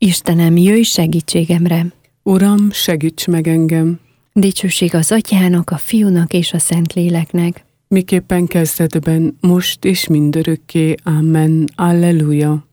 Istenem, jöjj segítségemre! Uram, segíts meg engem! Dicsőség az Atyának, a Fiúnak és a Szentléleknek. Miképpen kezdetben, most és mindörökké. Amen. Alleluja!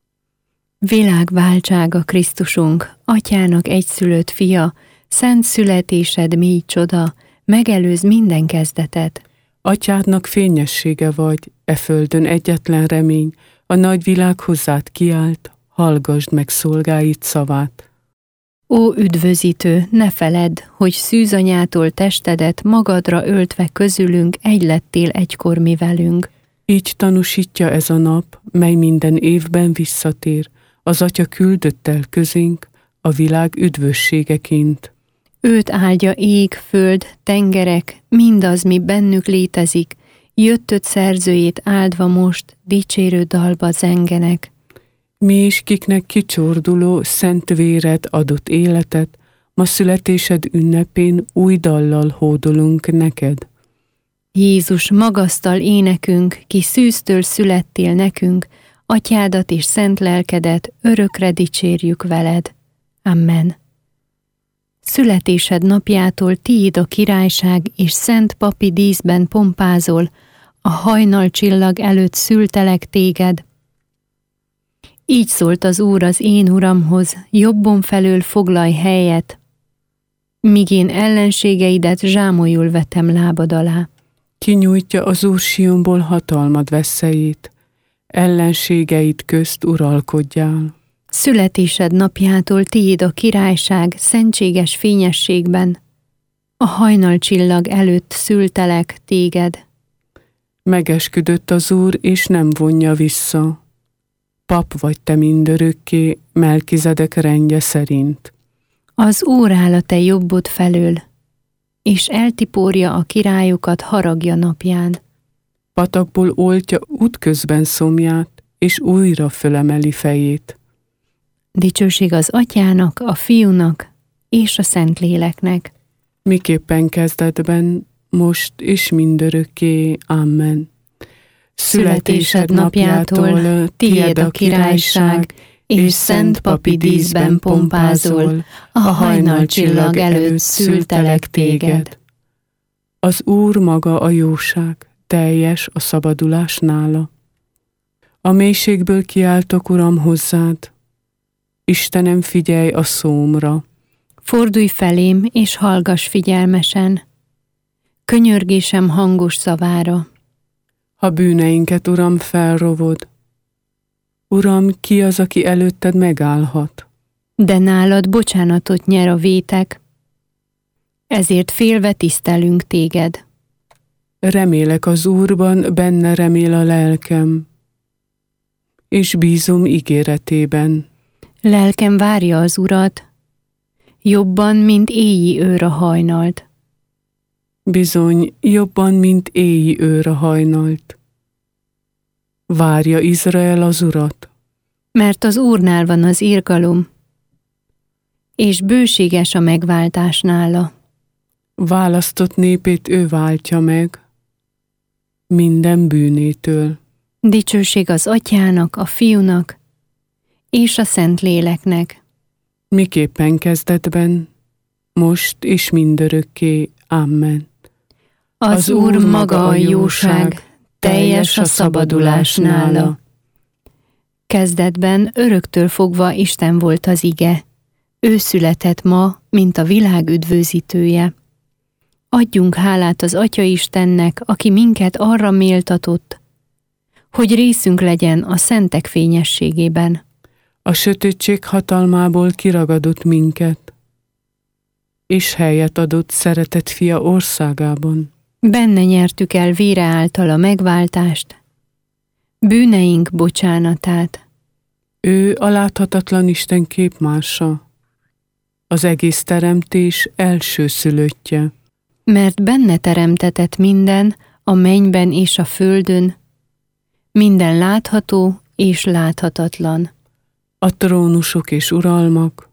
Világváltsága Krisztusunk, Atyának egyszülött fia, szent születésed mély csoda, megelőz minden kezdetet. Atyádnak fényessége vagy, e földön egyetlen remény, a nagy világ hozzád kiált, hallgasd meg szolgáid szavát. Ó üdvözítő, ne feledd, hogy szűzanyától testedet magadra öltve közülünk egy lettél egykor mi velünk. Így tanúsítja ez a nap, mely minden évben visszatér, az Atya küldött el közénk, a világ üdvösségeként. Őt áldja ég, föld, tengerek, mindaz, mi bennük létezik, jöttött szerzőjét áldva most, dicsérő dalba zengenek. Mi is, kiknek kicsorduló, szent véred adott életet, ma születésed ünnepén új dallal hódolunk neked. Jézus, magasztal énekünk, ki szűztől születtél nekünk, Atyádat és szent lelkedet örökre dicsérjük veled. Amen. Születésed napjától tiéd a királyság, és szent papi díszben pompázol, a hajnalcsillag előtt szültelek téged. Így szólt az Úr az én Uramhoz, jobbom felől foglalj helyet, míg én ellenségeidet zsámolyul vetem lábad alá. Kinyújtja az Úr Sionból hatalmad veszélyét, ellenségeid közt uralkodjál. Születésed napjától tiéd a királyság szentséges fényességben, a hajnalcsillag előtt szültelek téged. Megesküdött az Úr, és nem vonja vissza. Pap vagy te mindörökké, Melkizedek rendje szerint. Az Úr áll a te jobbod felől, és eltiporja a királyokat haragja napján. Patakból oltja útközben szomját, és újra fölemeli fejét. Dicsőség az Atyának, a Fiúnak és a Szentléleknek. Miképpen kezdetben, most és mindörökké. Amen. Születésed napjától tiéd a királyság, és szent papi díszben pompázol, a hajnalcsillag előtt szültelek téged. Az Úr maga a jóság, teljes a szabadulás nála. A mélységből kiáltok, Uram, hozzád. Istenem, figyelj a szómra. Fordulj felém, és hallgass figyelmesen. Könyörgésem hangos szavára. Ha bűneinket, Uram, felrovod. Uram, ki az, aki előtted megállhat? De nálad bocsánatot nyer a vétek, ezért félve tisztelünk téged. Remélek az Úrban, benne remél a lelkem, és bízom ígéretében. Lelkem várja az Urat, jobban, mint éji őr a hajnalt. Bizony, jobban, mint éji őr a hajnalt. Várja Izrael az Urat. Mert az Úrnál van az irgalom, és bőséges a megváltás nála. Választott népét ő váltja meg minden bűnétől. Dicsőség az Atyának, a Fiúnak és a Szentléleknek. Miképpen kezdetben, most és mindörökké. Amen. Az Úr maga a jóság, teljes a szabadulás nála. Kezdetben öröktől fogva Isten volt az ige. Ő született ma, mint a világ üdvözítője. Adjunk hálát az Atya Istennek, aki minket arra méltatott, hogy részünk legyen a szentek fényességében. A sötétség hatalmából kiragadott minket, és helyet adott szeretett fia országában. Benne nyertük el vére által a megváltást, bűneink bocsánatát. Ő a láthatatlan Isten képmása, az egész teremtés elsőszülöttje. Mert benne teremtetett minden, a mennyben és a földön, minden látható és láthatatlan. A trónusok és uralmak,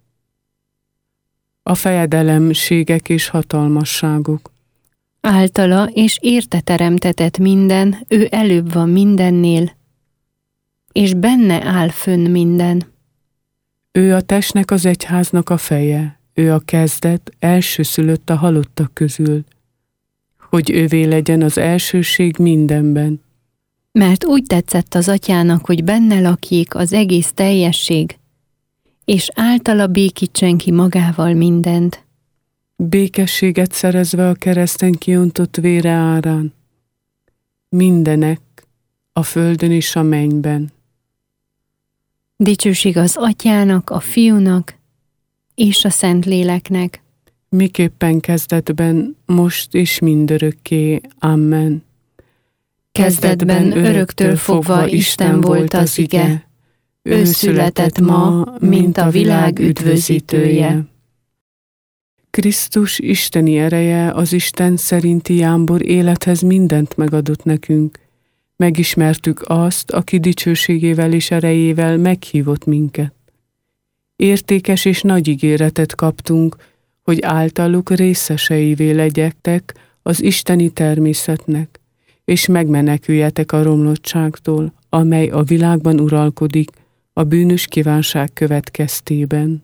a fejedelemségek és hatalmasságok. Általa és érte teremtetett minden, ő előbb van mindennél, és benne áll fönn minden. Ő a testnek, az egyháznak a feje, ő a kezdet, elsőszülött a halottak közül, hogy ővé legyen az elsőség mindenben. Mert úgy tetszett az Atyának, hogy benne lakjék az egész teljesség, és általa békítsen ki magával mindent. Békességet szerezve a kereszten kiontott vére árán, mindenek a földön és a mennyben. Dicsőség az Atyának, a Fiúnak és a Szentléleknek. Miképpen kezdetben, most és mindörökké. Amen. Kezdetben öröktől fogva Isten volt az ige. Ő született ma, mint a világ üdvözítője. Krisztus isteni ereje, az Isten szerinti jámbor élethez mindent megadott nekünk. Megismertük azt, aki dicsőségével és erejével meghívott minket. Értékes és nagy ígéretet kaptunk, hogy általuk részeseivé legyetek az isteni természetnek, és megmeneküljetek a romlottságtól, amely a világban uralkodik a bűnös kívánság következtében.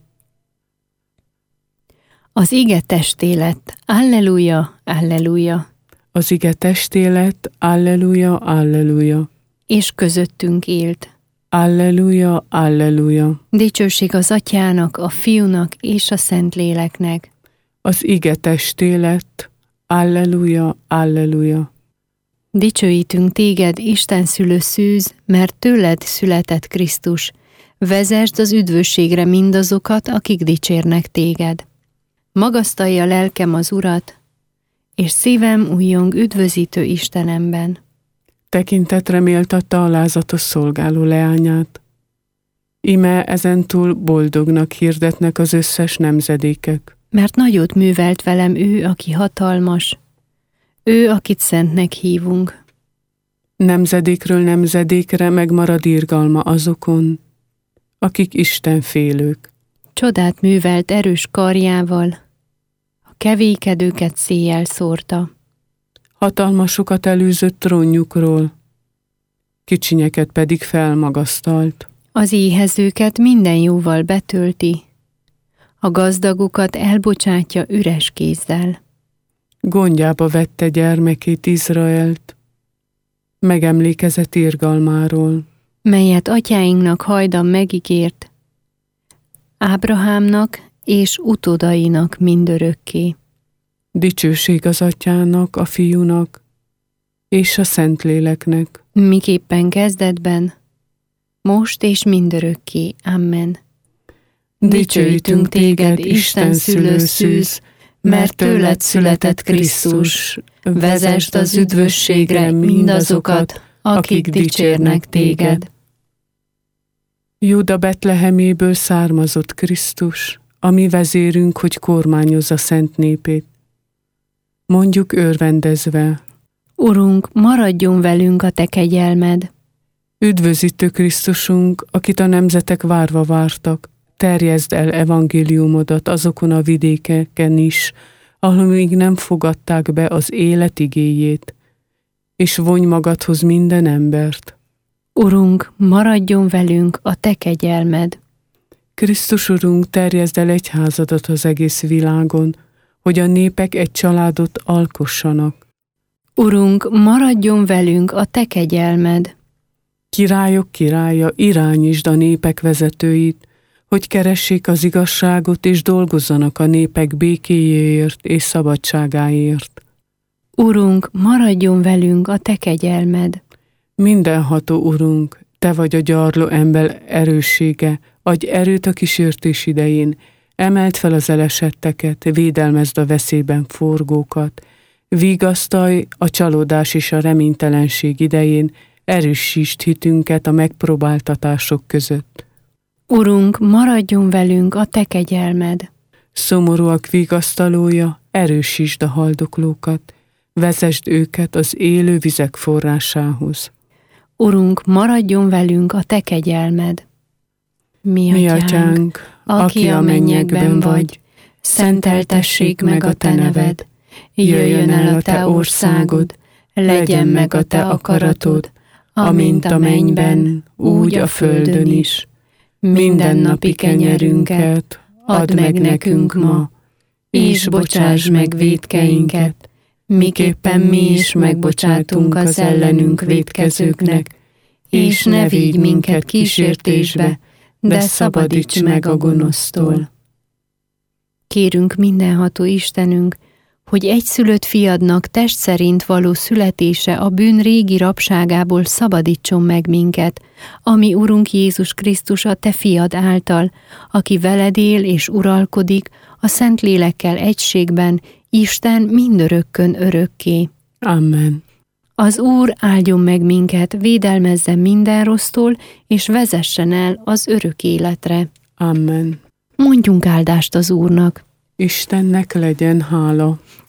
Az ige testé lett. Alleluja, alleluja. Az ige testé lett. Alleluja, alleluja. És közöttünk élt. Alleluja, alleluja. Dicsőség az Atyának, a Fiúnak és a Szentléleknek. Az ige testé lett. Alleluja, alleluja. Dicsőítünk téged, Isten szülő szűz, mert tőled született Krisztus. Vezesd az üdvösségre mindazokat, akik dicsérnek téged. Magasztalja lelkem az Urat, és szívem újjong üdvözítő Istenemben. Tekintetre méltatta alázatos szolgáló leányát. Ime ezentúl boldognak hirdetnek az összes nemzedékek. Mert nagyot művelt velem ő, aki hatalmas, ő, akit szentnek hívunk. Nemzedékről nemzedékre megmarad irgalma azokon, akik Istenfélők. Csodát művelt erős karjával, a kevékedőket széjjel szórta. Hatalmasokat elűzött trónjukról, kicsinyeket pedig felmagasztalt. Az éhezőket minden jóval betölti, a gazdagokat elbocsátja üres kézzel. Gondjába vette gyermekét, Izraelt, megemlékezett irgalmáról, melyet atyáinknak hajdan megígért, Ábrahámnak és utódainak mindörökké. Dicsőség az Atyának, a Fiúnak és a Szentléleknek. Miképpen kezdetben, most és mindörökké. Amen. Dicsőítünk téged, Isten szülő szűz, mert tőled született Krisztus. Vezesd az üdvösségre mindazokat, akik dicsérnek téged. Júda Betleheméből származott Krisztus, a mi vezérünk, hogy kormányozza szent népét. Mondjuk örvendezve: Urunk, maradjon velünk a te kegyelmed. Üdvözítő Krisztusunk, akit a nemzetek várva vártak, terjeszd el evangéliumodat azokon a vidékeken is, ahol még nem fogadták be az élet igéjét, és vonj magadhoz minden embert. Urunk, maradjon velünk a te kegyelmed. Krisztus Urunk, terjeszd el egyházadat az egész világon, hogy a népek egy családot alkossanak. Urunk, maradjon velünk a te kegyelmed. Királyok királya, irányítsd a népek vezetőit, hogy keressék az igazságot és dolgozzanak a népek békéjéért és szabadságáért. Urunk, maradjon velünk a te kegyelmed. Mindenható Urunk, te vagy a gyarló ember erőssége, adj erőt a kísértés idején, emeld fel az elesetteket, védelmezd a veszélyben forgókat, vigasztalj a csalódás és a reménytelenség idején, erősítsd hitünket a megpróbáltatások között. Urunk, maradjon velünk a te kegyelmed. Szomorúak vigasztalója, erősítsd a haldoklókat, vezesd őket az élő vizek forrásához. Urunk, maradjon velünk a te kegyelmed. Mi atyánk, aki a mennyekben vagy, szenteltessék meg a te neved, jöjjön el a te országod, legyen meg a te akaratod, amint a mennyben, úgy a földön is. mindennapi kenyerünket add meg nekünk ma, és bocsáss meg vétkeinket, miképpen mi is megbocsátunk az ellenünk vétkezőknek, és ne vigy minket kísértésbe, de szabadíts meg a gonosztól. Kérünk mindenható Istenünk, hogy egyszülött fiadnak test szerint való születése a bűn régi rabságából szabadítson meg minket, ami Urunk Jézus Krisztus a te fiad által, aki veled él és uralkodik a Szentlélekkel egységben, Isten mindörökkön örökké. Amen. Az Úr áldjon meg minket, védelmezzen minden rossztól, és vezessen el az örök életre. Amen. Mondjunk áldást az Úrnak. Istennek legyen hála.